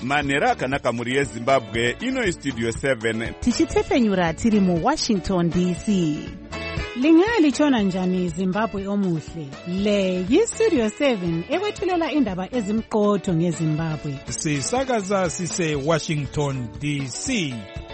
manhero akanaka mhuri yezimbabwe. Ino Studio 7 tichitsefenyura tiri muWashington DC. Lingalitshona njani Zimbabwe omuhle? Le yiStudio 7 ekwethulela indaba ezimqotho ngeZimbabwe. Sisakaza sise Washington DC.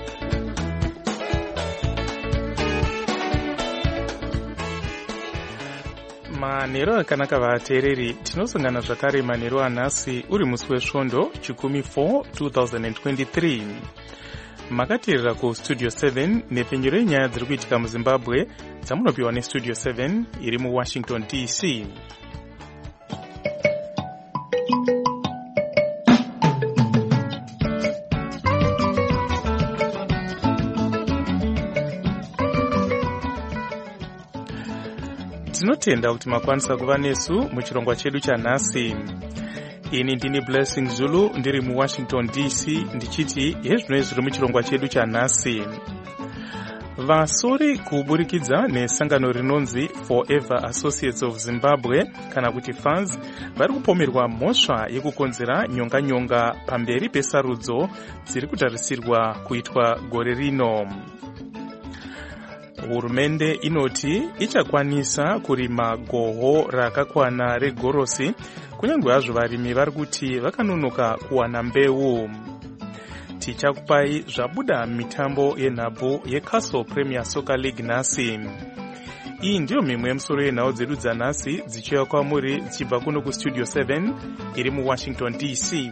Manhero akanaka vateereri, tinosangana zvakare manhero anhasi uri musi wesvondo chikumi 4 2023. Makateerera kuStudio 7 nepfenyuro yenyaya dziri kuitika muZimbabwe dzamunopiwa neStudio 7 iri muWashington DC. Tinotenda kuti makwanisa kuva nesu muchirongwa chedu chanhasi. Ini ndini Blessing Zulu ndiri muWashington DC ndichiti hezvino zviri muchirongwa chedu chanhasi. Vasori kuburikidza nesangano rinonzi Forever Associates of Zimbabwe kana kuti FAZ vari kupomerwa mhosva yekukonzera nyonga pamberi pesarudzo dziri kutarisirwa kuitwa gore rino. Hurumende inoti ichakwanisa kurima goho rakakwana regorosi kunyange hazvo varimi vari kuti vakanonoka kuwana mbeu. Tichakupai zvabuda mitambo yenhabvu yeCastle Premier Soccer League nhasi. Iyi ndiyo mimwe yemusoro yenhau dzedu dzanhasi dzichiuya kwamuri dzichibva kuno kuStudio 7 iri muWashington DC.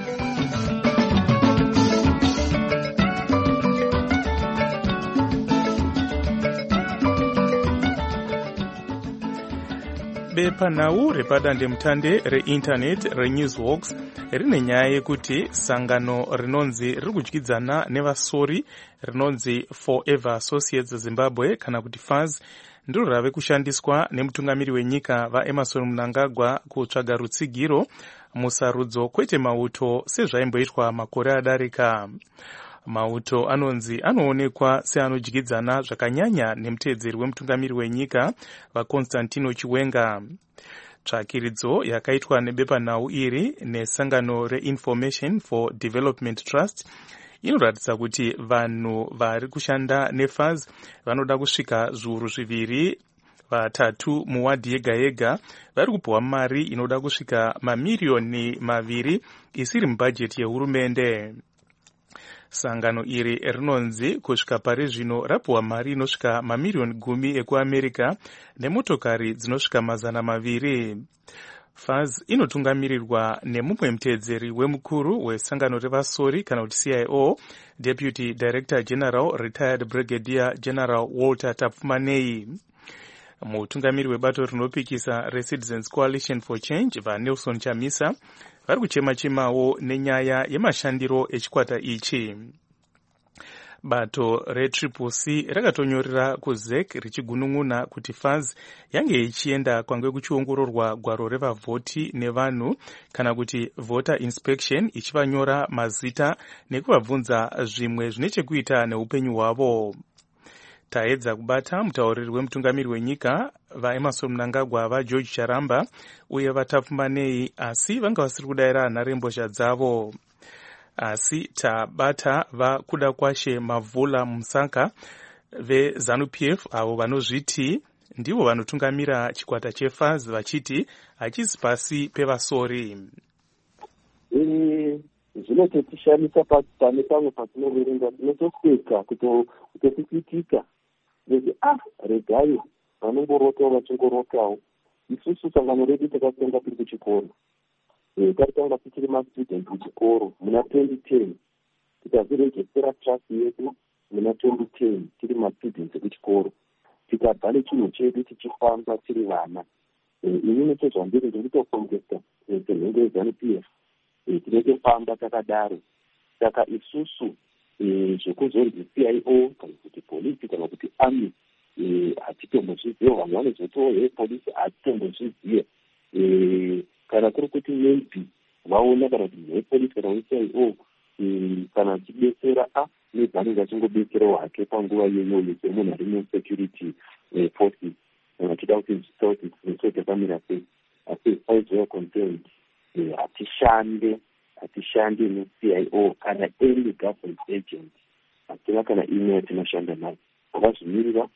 Bepanhau repadandemutande reinternet reNewsWalks rine nyaya yekuti sangano rinonzi riri kudyidzana nevasori rinonzi Forever Associates Zimbabwe kana kuti FAZ ndiro rave kushandiswa nemutungamiri wenyika vaEmmerson Mnangagwa kutsvaga rutsigiro musarudzo kwete mauto sezvaimboitwa makore adarika. Mauto anonzi anoonekwa seanodyidzana zvakanyanya nemuteedzeri wemutungamiri wenyika vaConstantino Chiwenga. Tsvakiridzo yakaitwa nebepanhau iri nesangano reInformation for Development Trust inoratidza kuti vanhu vari kushanda neFAZ vanoda kusvika zviuru 2-3 muwadhi yega yega vari kupuwa mari inoda kusvika mamiliyoni 2 isiri mubhajeti yehurumende. Sangano iri rinonzi kusvika pari zvino rapuwa mari inosvika mamiliyoni 10 ekuAmerica nemotokari dzinosvika 200. FAZ inotungamirirwa nemumwe muteedzeri wemukuru wesangano revasori kana kuti CIO, Deputy Director General Retired Brigadier General Walter Tapfumanei. Mutungamiri webato rinopikisa reCitizens Coalition for Change vaNelson Chamisa vari kuchema-chemawo nenyaya yemashandiro echikwata ichi. Bato reCCC rakatonyorera kuZEC richigunun'una kuti FAZ yange ichienda kwange kuchiongororwa gwaro revavhoti nevanhu kana kuti voter inspection ichivanyora mazita nekuvabvunza zvimwe zvine chekuita neupenyu hwavo. Taedza kubata mutauriri wemutungamiri wenyika vaEmmerson Mnangagwa vaGeorge Charamba uye vaTapfumanei asi vanga vasiri kudayira nharembozha dzavo. Asi tabata vakuda kwashe Mavula Musaka veZANU-PF avo vanozviti ndivo vanotungamira chikwata cheFAZ vachiti hachisi pasi pevasori. Zvinototishamisa pane pamwe patinoverenga tinotoseka kutokuitika kuti regai vanongorotawo vachingorotawo. Isusu sangano redu takatanga tiri kuchikoro, tatanga tichiri mastudent kuchikoro muna 2010 tikazvirejestera trust yedu muna 2010 tiri mastudent ekuchikoro, tikabva nechinhu chedu tichifamba tiri vana. Inini chezvandiri ndikutofongesa senhenge yeZANU-PF tinotofamba takadaro. Saka isusu zvekuzonzi CIO kana kuti polisi kana kuti army hatitombozviziva. Vanhu vanozotoa polisi hatitombozviziva. Kana kuri kuti maybe vaona kana kuti polisi kana CIO kana achidetsera maybe anenge achingobetserawo hake panguva iyoyo semunhu ari musecurity forces kana achida kuti zvisakuti zvisote pamira sei. Asi as far as we are concerned hatishande hatishandi neCIO kana any government agent, hatina kana imwe yatinoshanda nayo. Vakazvimirira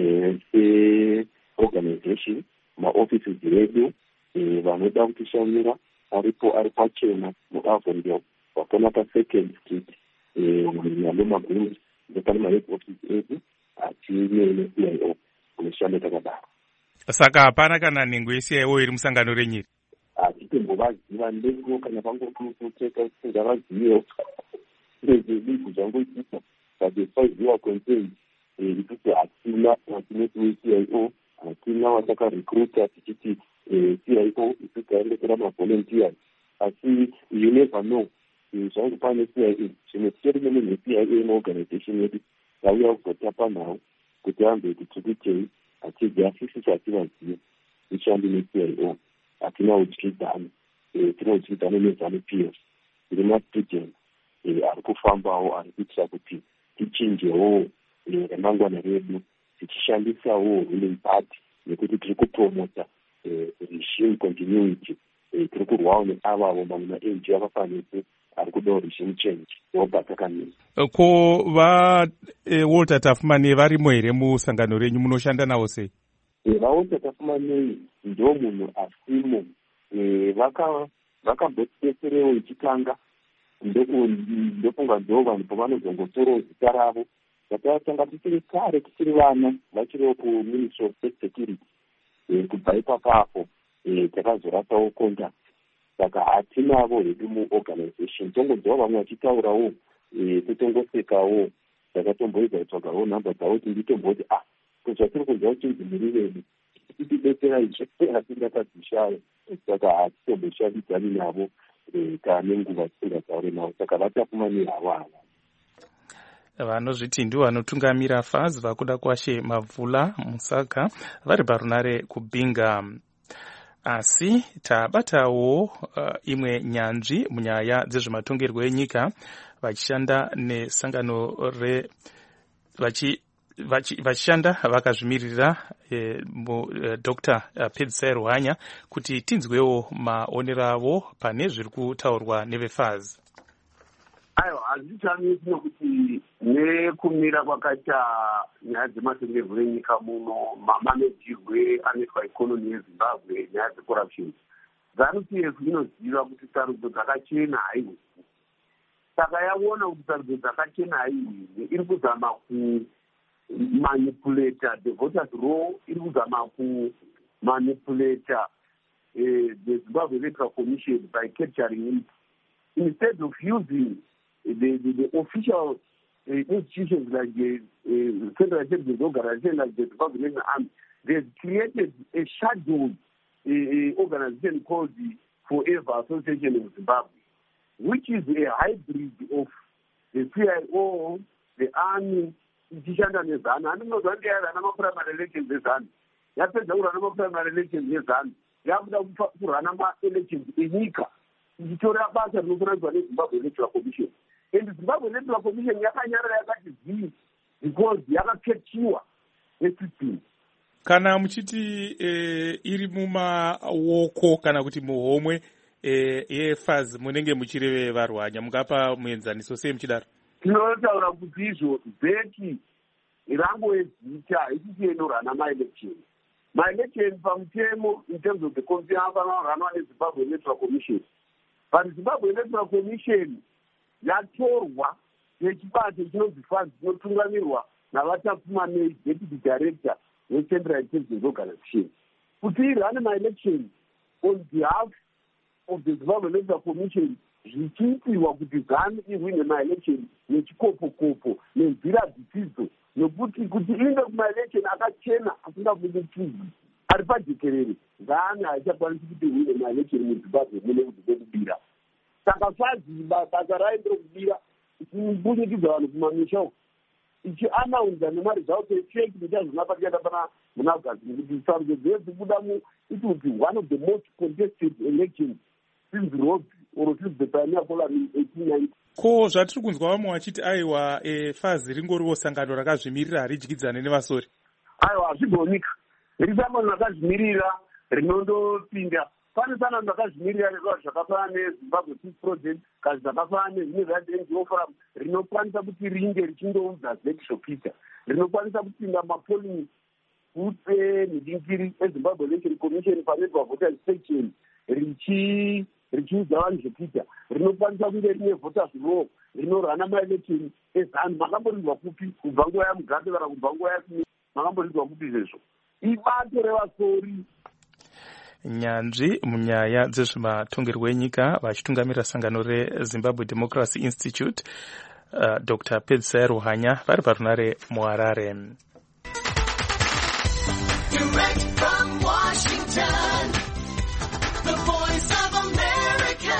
seorganization, maoffices edu vanoda kutishandira ari pachena muAvondale, vakona paSecond Street munyambo maguru ndopane mahead office edu hatine neCIO kunoshanda takadaro. Saka hapana kana nhengo yeCIO iri musangano renyiri? Hatitombovaziva ndengo kana pangokuteka singavazivewo ndezvidiku zvangoitika padesaiziva concern ikuti hatina weCIO, hatina watakarecruita tichiti CIO isikaendekera mavolunteers, asi you never know zvangu pane CIO zvimwe titori nemunhu weCIO neorganization yedu yauya kuzotapa nawo kuti ambe tichikutei achibva asisisi hativazive ishandi neCIO. Hatina udyidzano, tine udyidzano nezanu-PF, tine mastudent ari kufambawo ari kuitira kuti tichinjewo remangwana redu tichishandisawo ruling party nekuti tiri kupromota regime continuity, tiri kurwawo neavavo mamwe ma-NGO akafanise ari kudawo regime change nobva takamira. Ko vaWalter Tafumane varimo here musangano renyu, munoshanda navo sei? VaWalter Tafumane ndo munhu asimo, vakambotidetserewo ichitanga, ndofunga ndo vanhu pavanozongotorawo zita ravo. Vatatanga tichiri kare tichiri vana vachiriwo kuMinistry of State Security, kubva ipapapo takazorasawo contact. Saka hatinavo hedu muorganization, tongodzwa vamwe vachitaurawo totongosekawo, takatomboedza kutsvagawo nhamba dzavo kuti nditomboti zvatiri kunzwa kuchizimirireni itidetsera izvo atingatadzishaya. Saka hatitomboshandidzani navo kana nenguva tisingataure navo, saka vaTafumane havo ava vanozviti ndivo vanotungamira FAZ vakuda kwashe Mavhula Musaka vari parunare kubhinga. Asi tabatawo imwe nyanzvi munyaya dzezvematongerwo enyika vachishanda nesangano vachishanda vakazvimiririra Dr. Pedzisai Ruhanya kuti tinzwewo maonero avo pane zviri kutaurwa neveFAZ. Aiwa, hazvitamisi nokuti nekumira kwakaita nyaya dzematongerwo enyika muno, mamanejirwe anoitwa ikonomi yeZimbabwe, nyaya dzecorruption, ZANU-PF inoziva kuti sarudzo dzakachena haiwi. Saka yaona kuti sarudzo dzakachena haiwi iri kuzama kumanipulata the voters roll, iri kuzama kumanipulata the Zimbabwe Electoral Commission by capturing it instead of using the official institutions like the Federal Intelligence Organization, like the Zimbabwe National Army. They've created a shadow organization called the Forever Association of Zimbabwe, which is a hybrid of the CIO, the army, ichishanda nezanu. Andinozwa ndiyarana ma-primary elections ezanu. Yapedza kurana ma-primary elections ezanu. Yakuda kurana ma-elections enyika. Ichitora basa rinokuranzwa neZimbabwe Electoral Commission. And Zimbabwe Electoral Commission yakanyarara yakati zii because yakaketiwa nesystem. Kana muchiti iri mumaoko kana kuti muhomwe yeFAZ munenge muchireve vaRuhanya, mungapa muenzaniso sei muchidaro? Tinotaura kuti izvo bheki rangowezita isisi inorana ma-election. Ma-election pamutemo in terms of the constitution anoranwa neZimbabwe Electoral Commission. But Zimbabwe Electoral Commission yatorwa nechibato chinonzi FAZ chinotungamirwa navaTafumane, Deputy Director weCentral Intelligence Organization, kuti irane ma-election on behalf of the Zimbabwe Electoral Commission, zvichiitirwa kuti ZANU ihwine ma-election nechikopo-kopo nenzira dzisidzo, nokuti kuti iende kuma-election akachena asingavundukidzwi ari pajekerere, ZANU haichakwanisi kuti ihwine ma-election muZimbabwe mune kuti dzekubira. Saka FAZ basa rayo ndokubira ichibudikidza vanhu kumamisha uko, ichianaunza nemaresults efake ndichazvinapatiata pana munaugasti kuti sarudzo dzedzibuda kuti one of the most contested elections since Robbie or since the pioneer poll in 1890. Ko zvatiri kunzwa vamwe vachiti aiwa FAZ ringoriwo sangano rakazvimirira haridyidzane nevasori. Aiwa, hazvigonika. Risangano rakazvimirira rinondopinda. Pane sangano rakazvimirira zvakafanana neZimbabwe Peace Project kazi dzakafanana nezvimwe zvaNGO Forum rinokwanisa kuti ringe richindoudza ZEC zvopita, rinokwanisa kupinda mapolling booths enhingiri eZimbabwe Election Commission panoitwa voters section richiudza vanhu zvopita, rinokwanisa kunge rine voters law rinorana maelection ezanu. Makamboridzwa kupi kubva nguva yaMugabe kana kubva nguva yaSmith? Makamboridzwa kupi izvezvo? Ibato revasori. Nyanzvi munyaya dzezvematongerwo enyika vachitungamira sangano reZimbabwe Democracy Institute Dr. Pedzisai Ruhanya vari parunare muHarare. Direct from Washington, the voice of America,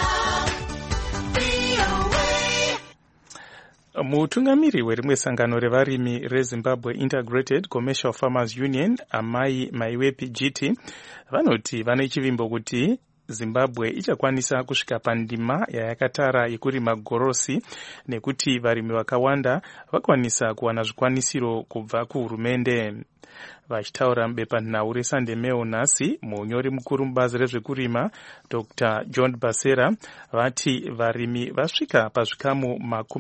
VOA. Mutungamiri werimwe sangano revarimi reZimbabwe Integrated Commercial Farmers Union, Amai Maiwe PGT, vanoti vane chivimbo kuti Zimbabwe ichakwanisa kusvika pandima yayakatara yekurima gorosi nekuti varimi vakawanda vakwanisa kuwana zvikwanisiro kubva kuhurumende. Vachitaura mubepanhau reSunday Mail nhasi, munyori mukuru mubazi rezvekurima Dr. John Basera vati varimi vasvika pazvikamu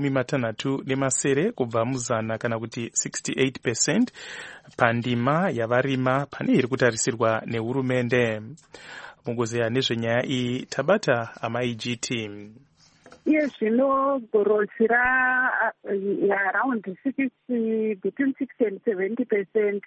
60 kubva muzana kana kuti 68% pandima yavarima pane iri kutarisirwa nehurumende. Mungozeya nezvenyaya iyi tabata Amai GT. Yes, gorosi around 60, between 60 and 70%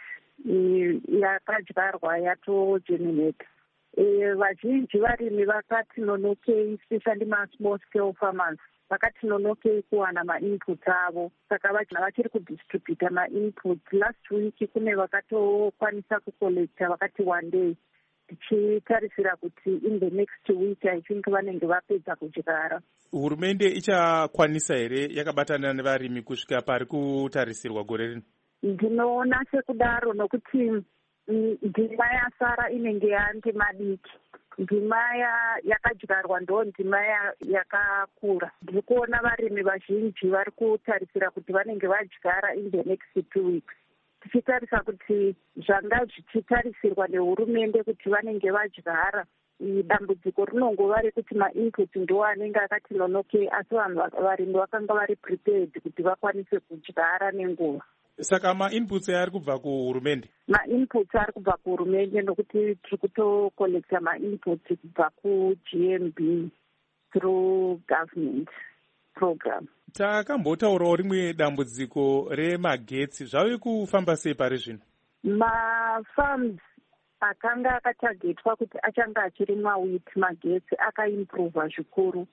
yakadyarwa yatogerminate. Vazhinji varimi vakati nonokei, especially small scale farmers, vakati nonokei kuwana ma-inputs avo. Saka vachiri kudistributa ma-inputs. Last week kune vakatokwanisa kucollecta vakati one day. Tichitarisira kuti in the next week I think vanenge vapedza kudyara. Hurumende ichakwanisa here yakabatana nevarimi kusvika pari kutarisirwa gore rino? Ndinoona sekudaro nokuti ndima yasara inenge yandima diki. Ndima yakadyarwa ndo ndima yakakura. Ndiri kuona varimi vazhinji vari kutarisira kuti vanenge vadyara in the next 2 weeks. Tichitarisa kuti zvanga zvichitarisirwa nehurumende kuti vanenge vadyara, dambudziko rinongova rekuti ma-inputs ndo anenge akati nonokei, asi varimi vakanga vari prepared kuti vakwanise kudyara nenguva. Saka ma-inputs ari kubva kuhurumende? Ma-inputs ari kubva kuhurumende nokuti tiri kutokolekta ma-inputs kubva kuGMB through government program. Takambotaurawo rimwe dambudziko remagetsi. Zvave kufamba sei pari zvino? Mafarms akanga akatargetwa kuti achanga achirimwa wheat, magetsi akaimprova zvikuru.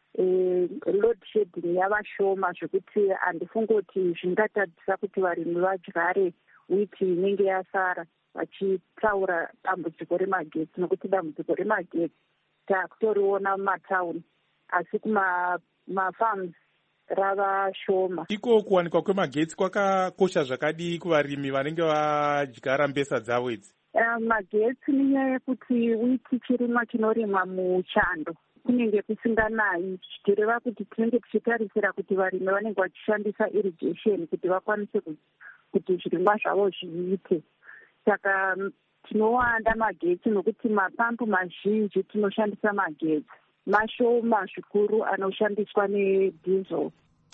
Load shedding yava shoma zvekuti handifungoti zvingatadzisa kuti varimi vadyare wheat inenge yasara, vachitaura dambudziko remagetsi, nokuti dambudziko remagetsi takutoriona mumatauni, asi kumafarms rava shoma. Iko kuwanikwa kwemagetsi kwakakosha zvakadii kuvarimi vanenge vadyara mbesa dzavo idzi? Magetsi nenyaya yekuti wheat chirimwa chinorimwa muchando, kunenge kusinganayi, zvichireva kuti tinenge tichitarisira kuti varimi vanenge vachishandisa irrigation kuti vakwanise kuti zvirimwa zvavo zviite. Saka tinowanda magetsi nokuti mapampu mazhinji tinoshandisa magetsi, mashoma zvikuru anoshandiswa nediesel.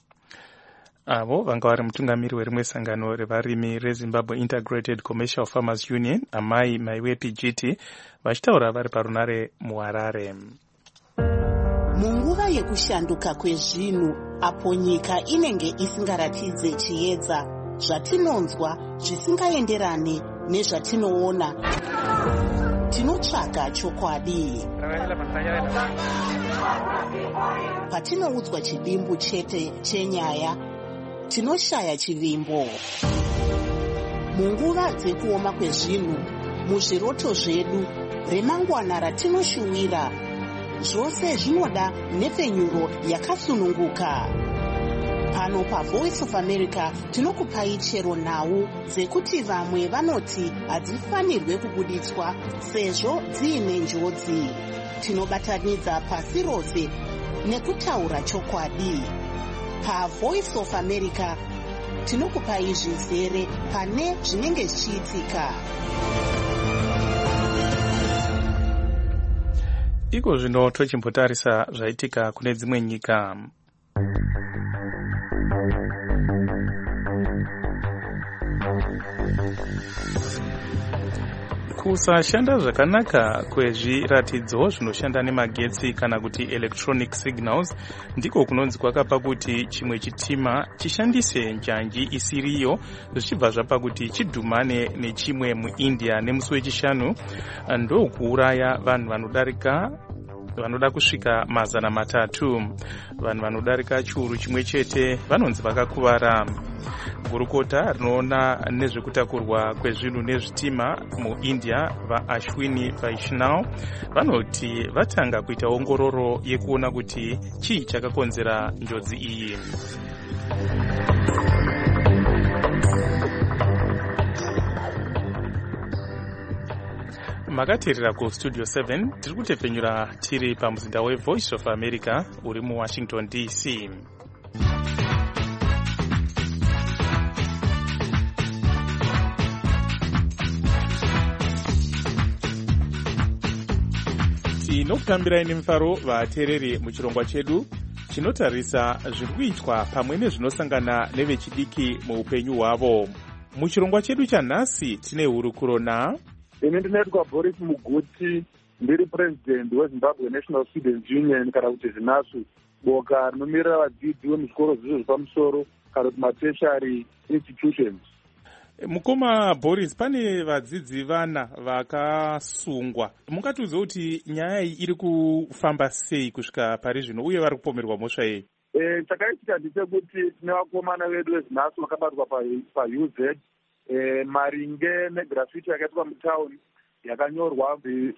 Avo vanga vari mutungamiri werimwe sangano revarimi reZimbabwe Integrated Commercial Farmers Union, Amai Maiwe PGT, vachitaura vari parunare muHarare. Munguva yekushanduka kwezvinhu, apo nyika inenge isingaratidze chiedza, zvatinonzwa zvisingaenderane nezvatinoona, tinotsvaga chokwadi. Patinoudzwa chidimbu chete chenyaya, tinoshaya chivimbo. Munguva dzekuoma kwezvinhu, muzviroto zvedu, remangwana ratinoshuwira, zvose zvinoda nhepfenyuro yakasununguka. Pano paVoice of America tinokupai chero nhau dzekuti vamwe vanoti hadzifanirwe kubuditswa sezvo dziine njodzi. Tinobatanidza pasi rose nekutaura chokwadi. PaVoice of America tinokupai zvizere pane zvinenge zvichiitika. iko zvino tochimbotarisa zvaitika kune dzimwe nyika. Kusashanda zvakanaka kwezviratidzo zvinoshanda nemagetsi kana kuti electronic signals ndiko kunonzi kwakapa kuti chimwe chitima chishandise njanji isiriyo zvichibva zvapa kuti chidhumane nechimwe muIndia nemusi wechishanu ndokuuraya vanhu vanoda kusvika 300. Vanhu vanodarika chiuru chimwe chete vanonzi vakakuvara. Gurukota rinoona nezvekutakurwa kwezvinhu nezvitima muIndia vaAshwini Vaishnaw vanoti vatanga kuita ongororo yekuona kuti chii chakakonzera njodzi iyi. Makateerera kustudio 7 tiri kutepfenyura tiri pamuzinda weVoice of America uri muWashington DC. Tinokutambirai nemufaro vateereri muchirongwa chedu chinotarisa zviri kuitwa pamwe nezvinosangana nevechidiki muupenyu hwavo. Muchirongwa chedu chanhasi tine hurukuro na ine ndinoitwa Boris Muguti, ndiri president weZimbabwe National Students Union kana kuti ZINASU, boka rinomirira vadzidzi vemuzvikoro zvisvo zvepamusoro kana kuti matertiary institutions. Mukoma Boris, pane vadzidzi vana vakasungwa. Mungatiudza kuti nyaya iyi iri kufamba sei kusvika pari zvino uye vari kupomerwa mhosva yei? Chakaitika ndechekuti tine vakomana vedu veZINASU vakabatwa paUZ maringe negrafiti yakaitwa mutauni yakanyorwa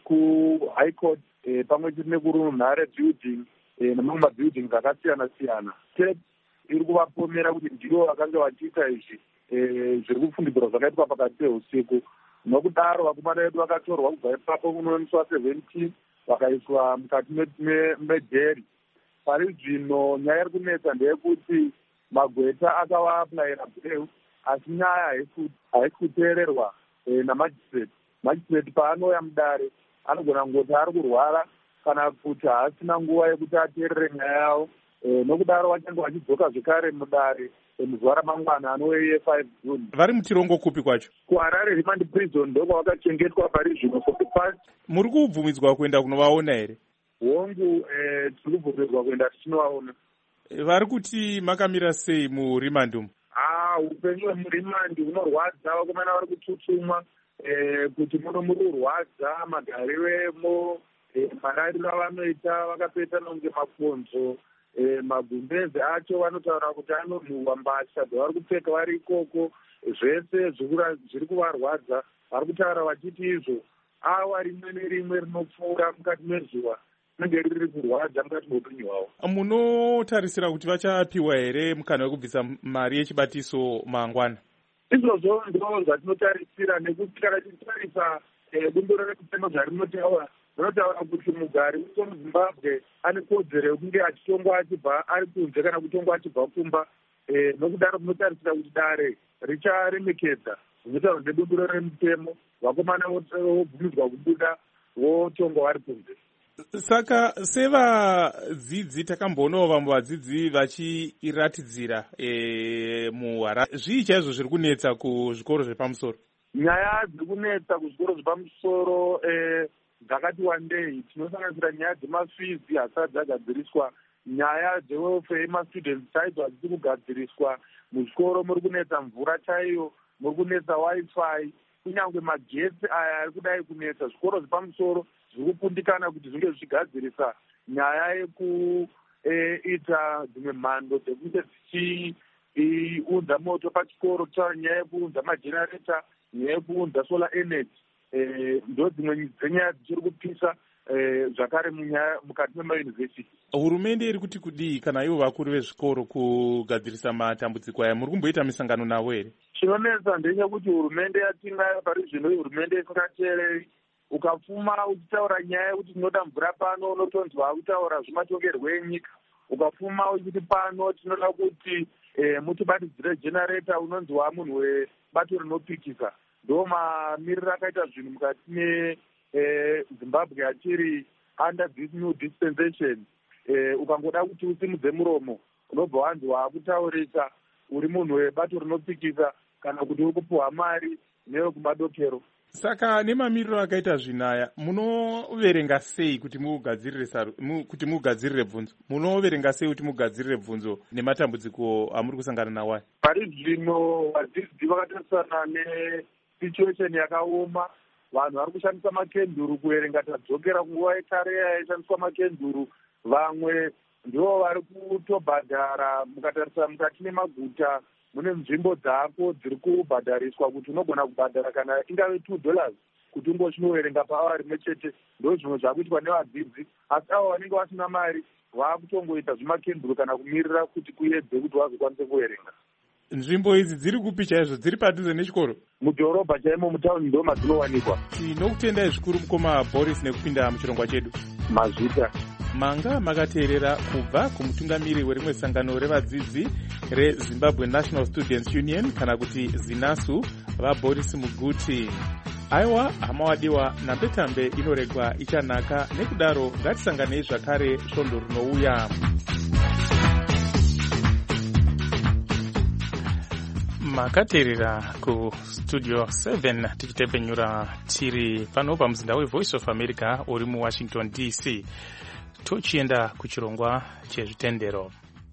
kuHigh Court pamwe chete nekurunhare building nemamwe mabuildings akasiyana siyana. State iri kuvapomera kuti ndivo vakanga vachiita izvi zviri kufungidzirwa zvakaitwa pakati peusiku. Nokudaro vakomana vedu vakatorwa kubva ipapo kunoiswa 17 vakaiswa mukati mejeri. Pari zvino nyaya iri kunetsa ndeyekuti magweta akavaaplayira beu asi nyaya haisi kuteererwa namajistrate. Majistrate paanouya mudare anogona kungoti ari kurwara kana kuti haasina nguva yekuti ateerere nyaya yavo. Nokudaro vachange vachidzoka zvekare mudare muzuva ramangwana anove 5 June. Vari muchirongo kupi kwacho? kuHarare Remand Prison ndokwavakachengetwa pari zvino for the past. Muri kubvumidzwa kuenda kunovaona here? Hongu tiri kubvumidzwa kuenda tichinovaona. Vari kuti makamira sei muRimand umu? Upenyu hwemuRimand hunorwadza. Vakomana vari kututumwa kuti muno muri kurwadza magariro, marariro avanoita vakapeta nonge makonzo. Magumbezi acho vanotaura kuti anonhuhwa mbatya dzavari kupfeka vari ikoko. Zvese zviri kuvarwadza. Vari kutaura vachiti izvo awa rimwe nerimwe rinopfuura mukati mezuva rinenge riri kurwadza mukati meupenyu hwavo. Munotarisira kuti vachapiwa here mukana wekubvisa mari yechibatiso mangwana? Izvozvo ndo zvatinotarisira, nekuti kana tichitarisa bumbiro rekutema zvarinotaura rinotaura kuti mugari wemuZimbabwe ane kodzero yekunge achitongwa achibva ari kunze kana kutongwa achibva kumba. Nokudaro munotarisira kuti dare richaremekedza zvinotaurwa nebumbiro remutemo. Vakomana vobvumidzwa kubuda votongwa vari kunze. Saka sevadzidzi takamboonawo vamwe vadzidzi vachiratidzira muHarare. Zvii chaizvo zviri kunetsa kuzvikoro zvepamusoro? Nyaya dziri kunetsa kuzvikoro zvepamusoro dzakati wandei. Tinosanganisira nyaya dzemafizi hasati dzagadziriswa, nyaya dzewelfare yemastudents chaidzo hadzisi kugadziriswa. Muzvikoro muri kunetsa mvura chaiyo, muri kunetsa wifi, kunyange magetsi aya ari kudai kunetsa. Zvikoro zvepamusoro zviri kupundikana kuti zvinge zvichigadzirisa nyaya yekuita dzimwe mhando dzekunge dzichiunza moto pachikoro, kutaura nyaya yekuunza majenereta, nyaya yekuunza solar energy. Ndo dzimwe dzenyaya dzichiri kupisa zvakare mukati memayunivhesiti. Hurumende iri kuti kudii kana ivo vakuru vezvikoro kugadzirisa matambudziko aya? Muri kumboita misangano navo here? Chinonetsa ndechekuti hurumende yatinayo pari zvino hurumende isingateereri. Ukapfuma uchitaura nyaya yekuti tinoda mvura pano unotonzwa kutaura zvematongerwo enyika. Ukapfuma uchiti pano tinoda kuti mutibatidzire jenereta unonzwa munhu webato rinopikisa. Ndo mamiriro akaita zvinhu mukati meZimbabwe achiri under this new dispensation ukangoda kuti usimudze muromo unobva wanzi waakutaurisa uri munhu webato rinopikisa kana kuti uri kupuhwa mari newekumadokero. Saka nemamiriro akaita zvinaya munoverenga sei kuti mugadzirire bvunzo? Munoverenga sei kuti mugadzirire bvunzo nematambudziko amuri kusangana nawo? Pari zvino vadzidzi vakatarisana nesituation yakaoma. Vanhu vari kushandisa makenduru kuverenga. Tadzokera kunguva yekare yaishandiswa makenduru. Vamwe ndivo vari kutobhadhara. Mukatarisa mukati nemaguta mune nzvimbo dzako dziri kubhadhariswa kuti unogona kubhadhara kana ingave $2 kuti ungochinoverenga paawari rimwe chete. Ndo zvimwe zvakuitwa nevadzidzi. Asi avo vanenge vasina mari vakutongoita zvimakenduru kana kumirira kuti kuedze kuti vazokwanise kuverenga. Nzvimbo idzi dziri kupi chaizvo? Dziri padhuze nechikoro? Mudhorobha chaimo, mutaundi ndo madzinowanikwa. Tinokutendai zvikuru mukoma Boris nekupinda muchirongwa chedu. Mazvita manga makateerera kubva kumutungamiri werimwe sangano revadzidzi reZimbabwe National Students Union kana kuti ZINASU vaBoris Muguti. Aiwa hama wadiwa, nambetambe inoregwa ichanaka, nekudaro ngatisanganei zvakare svondo rinouya. Makateerera kustudio 7 tichitepenyura tiri pano pamuzinda weVoice of America uri muWashington DC. Tochienda kuchirongwa chezvitendero.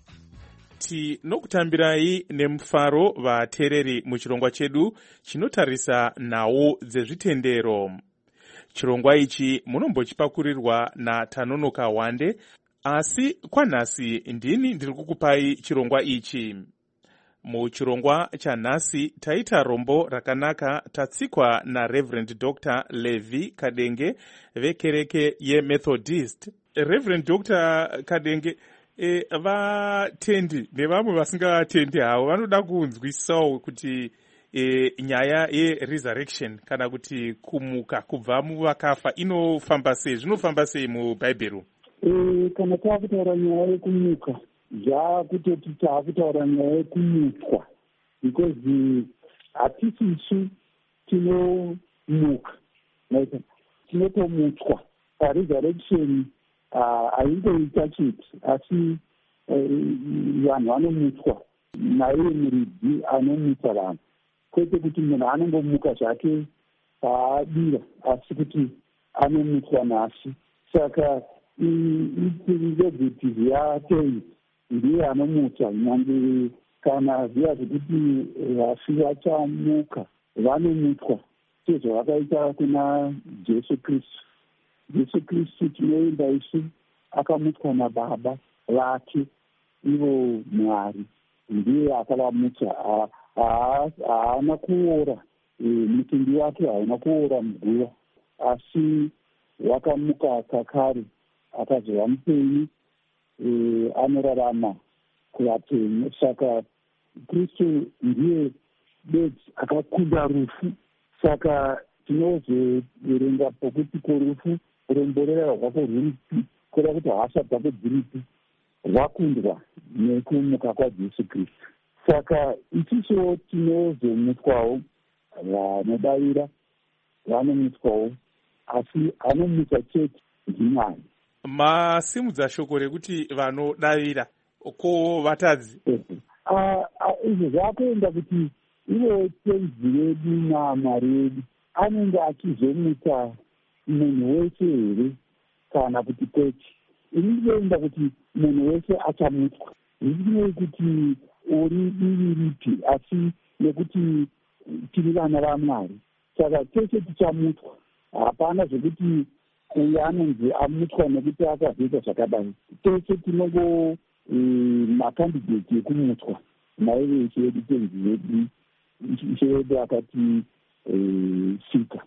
Tinokutambirai nemufaro vateereri muchirongwa chedu chinotarisa nhau dzezvitendero. Chirongwa ichi munombochipakurirwa naTanonoka Wande, asi kwanhasi ndini ndiri kukupai chirongwa ichi. Muchirongwa chanhasi taita rombo rakanaka tatsikwa naReverend Dr. Levi Kadenge vekereke yeMethodist. Reverend Dr. Kadenge, vatendi nevamwe vasingatendi havo vanoda kunzwisawo kuti nyaya yeresurrection kana kuti kumuka kubva muvakafa inofamba sei, zvinofamba sei mubhaibheri? Kana taakutaura nyaya yekumuka zvakutoti taakutaura nyaya yekumutswa, because hatisisu tinomuka, tinotomutswa. Paresurrection haingoita chete, asi vanhu vanomutswa naiye muridzi anomutsa vanhu, kwete kuti munhu anongomuka zvake paadira, asi kuti anomutswa nasi. Saka irezitivi yatendi ndiye anomutsa, nyange kana ziva zvekuti vafi vachamuka vanomutswa sezvavakaita kuna Jesu Kristu. Jesu Kristu tinoenda isu akamutswa naBaba vake, ivo Mwari, ndiye akavamutsa. Haana kuora, mutumbi wake hauna kuora muguva, asi wakamuka kakare akazova mupenyu, anorarama kuvapenyu. Saka Kristu ndiye bedzi akakunda rufu. Saka tinozoverenga pokuti korufu kuromborera rwako rwuripi, kureva kuti hasha dzako dziripi, rwakundwa nekumuka kwaJesu Kristu. Saka isusuwo tinozomutswawo, vanodavira vanomutswawo, asi anomutsa chete ndiMwari. Masimudza shoko rekuti vanodavira ko vatadzi. Izvo zvakuenda kuti ivo tenzi vedu naMwari vedu anenge achizomutsa munhu wese here kana kuti kwete. Ini ndinoenda kuti munhu wese achamutswa. Ndinei kuti uri divi ripi, asi nekuti tiri vana vaMwari, saka tese tichamutswa. Hapana zvekuti uyo anonzi amutswa nekuti akazoita zvakadai. Tese tinongo makandidheti ekumutswa naive Ishe wedu, tenzi wedu, Ishe wedu akati sika.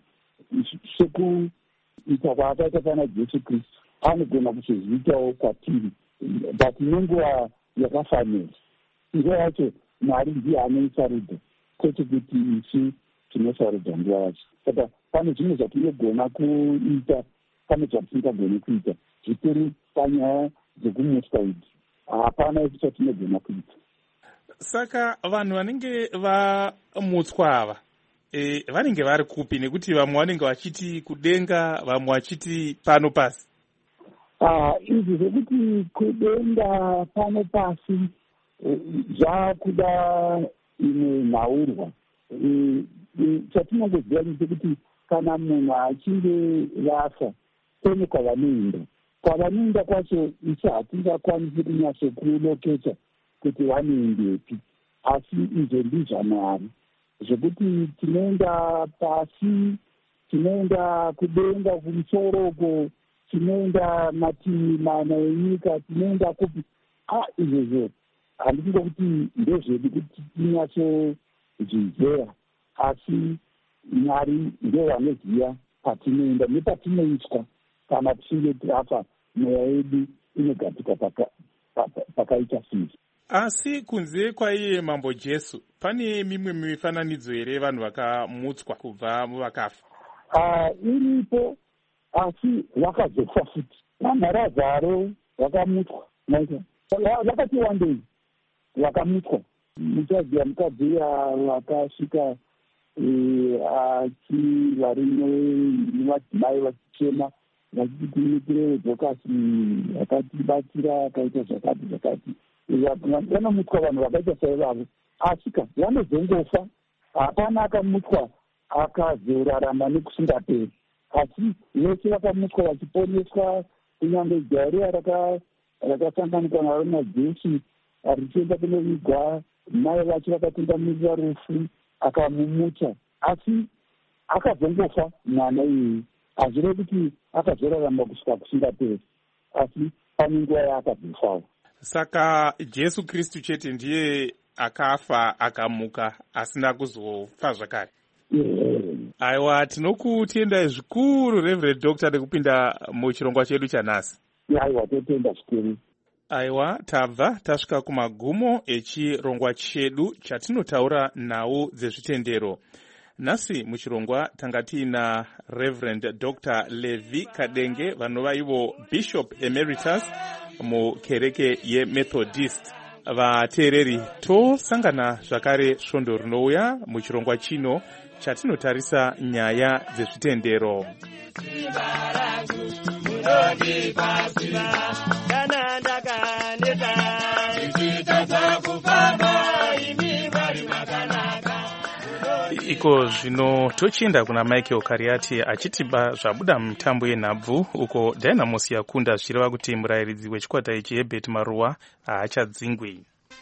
Sekuita kwaakaita pana Jesu Kristu anogona kuzozviitawo kwatiri, but nenguva yakafanira. Nguva yacho Mwari ndiye anoisarudza, kwete kuti isu tinosarudza nguva yacho. Saka pane zvimwe zvatinogona kuita, pane zvatisingagoni kuita. Zvikuru panyaya dzekumutswa idzi hapana isu chatinogona kuita. Saka vanhu vanenge vamutswa ava vanenge vari kupi? Nekuti vamwe vanenge vachiti kudenga, vamwe vachiti pano pasi. izvi zvekuti kudenga pano pasi zvakuda imwe nhaurwa. Chatinongoziva ndechekuti kana munhu achinge vafa kune kwavanoenda kwacho ichi hatingakwanisi kunyatsokuloketa kuti vanoendepi, asi izvo ndizvaMwari zvekuti tinoenda pasi, tinoenda kudenga kumusoroko, tinoenda mativi mana enyika, tinoenda kupi. Izvozvo handiti ngokuti ndezvedu kuti tinyatsozvizeya, asi Mwari ndovanoziva patinoenda nepatinoitwa kana tichinge tafa, mweya yedu inogadzika pakaita sei. Asi kunze kwaiye Mambo Jesu, pane mimwe mifananidzo here vanhu vakamutswa kubva muvakafa? Iripo, asi vakazofa futi. VaRazaro vakamutswa, vakati wandei vakamutswa. Muchaziva mukadzi vakasvika varimo nevadzimai vachichema vachiti mutireve Dhokasi akatibatsira akaita zvakati. Vanomutswa vanhu vakaita saivavo, asika vanozongofa. Hapana akamutswa akazorarama nekusingaperi, asi vese vakamutswa vachiponeswa. Kunyange jariya rakasanganikwa naro naJesu richienda kunovigwa, mai vacho vakatungamirira rufu akamumutsa, asi akazongofa mwana iyeye. Hazvirevi kuti akazorarama kusvika kusingaperi, asi pane nguva yaakazofawo. Saka Jesu Kristu chete ndiye akafa akamuka asina kuzofa zvakare. Aiwa, tinokutendai zvikuru Reverend Dr. nekupinda muchirongwa chedu chanhasi. Aiwa, totenda zvikuru. Aiwa, tabva tasvika kumagumo echirongwa chedu chatinotaura nhau dzezvitendero. Nhasi muchirongwa tanga tiina Reverend Dr. Levi Kadenge vanova ivo Bishop Emeritus mukereke yeMethodist. Vateereri, tosangana zvakare svondo rinouya muchirongwa chino chatinotarisa nyaya dzezvitendero. Iko zvino tochienda kuna Michael Kariati achitiba zvabuda mutambo yenhabvu uko Dynamos yakunda zvichireva kuti murayiridzi wechikwata ichi Herbert Maruwa haachadzingwi.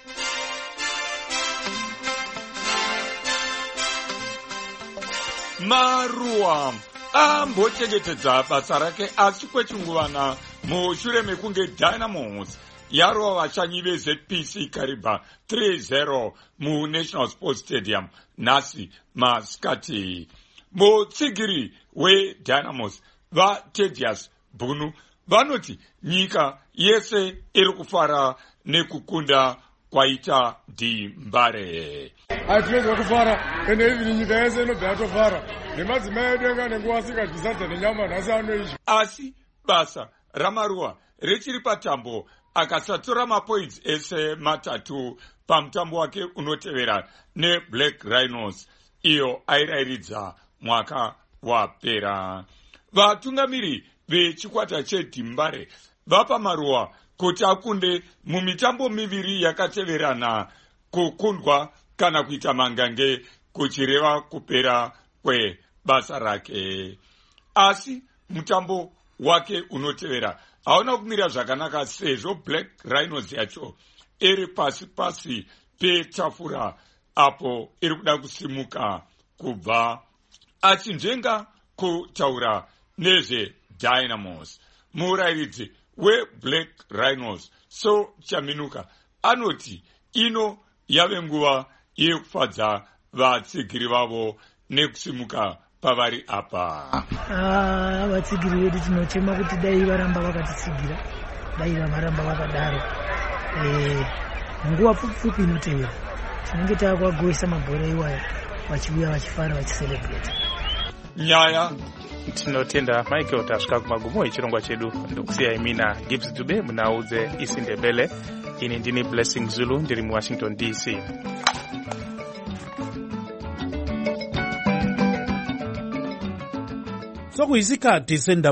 Maruwa ambochengetedza basa rake asi kwechinguvana mushure mekunge Dynamos yarova vachanyi veZPC Kariba 3-0 muNational Sports Stadium nhasi masikati. Mutsigiri weDynamos vaTedius Bunu vanoti nyika yese iri kufara nekukunda kwaita Dimbare. Hatinonzwa kufara ende ivi nyika yese inobva yatofara nemadzimai edu anga nenguva asikadyisadza nenyama nhasi anoizvi. Asi basa raMaruwa richiri patambo akasatora mapoints ese matatu pamutambo wake unotevera neBlack Rhinos iyo airayiridza mwaka wapera. Vatungamiri vechikwata cheDimbare vapa Maruwa kuti akunde mumitambo miviri yakateverana, kukundwa kana kuita mangange kuchireva kupera kwebasa rake. Asi mutambo wake unotevera hauna kumira zvakanaka sezvo Black Rhinos yacho iri pasi petafura apo iri kuda kusimuka kubva. Achinjenga kutaura nezveDynamos, murayiridzi weBlack Rhinos So Chaminuka anoti ino yave nguva yekufadza vatsigiri vavo nekusimuka pavari apa. Vatsigiri vedu tinotema kuti dai varamba vakatitsigira, dai vamaramba vakadaro. Nguva pfupi inotevera tinenge tavakuvagoisa mabhora iwaya vachiuya vachifara vachiselebrate. Nyaya tinotenda Michael tasvika kumagumo echirongwa chedu. Ndokusiyai mina Gibbs Dube munhau dzeIsindebele. Ini ndini Blessing Zulu ndiri muWashington DC. Sokuyisikhathi sendaba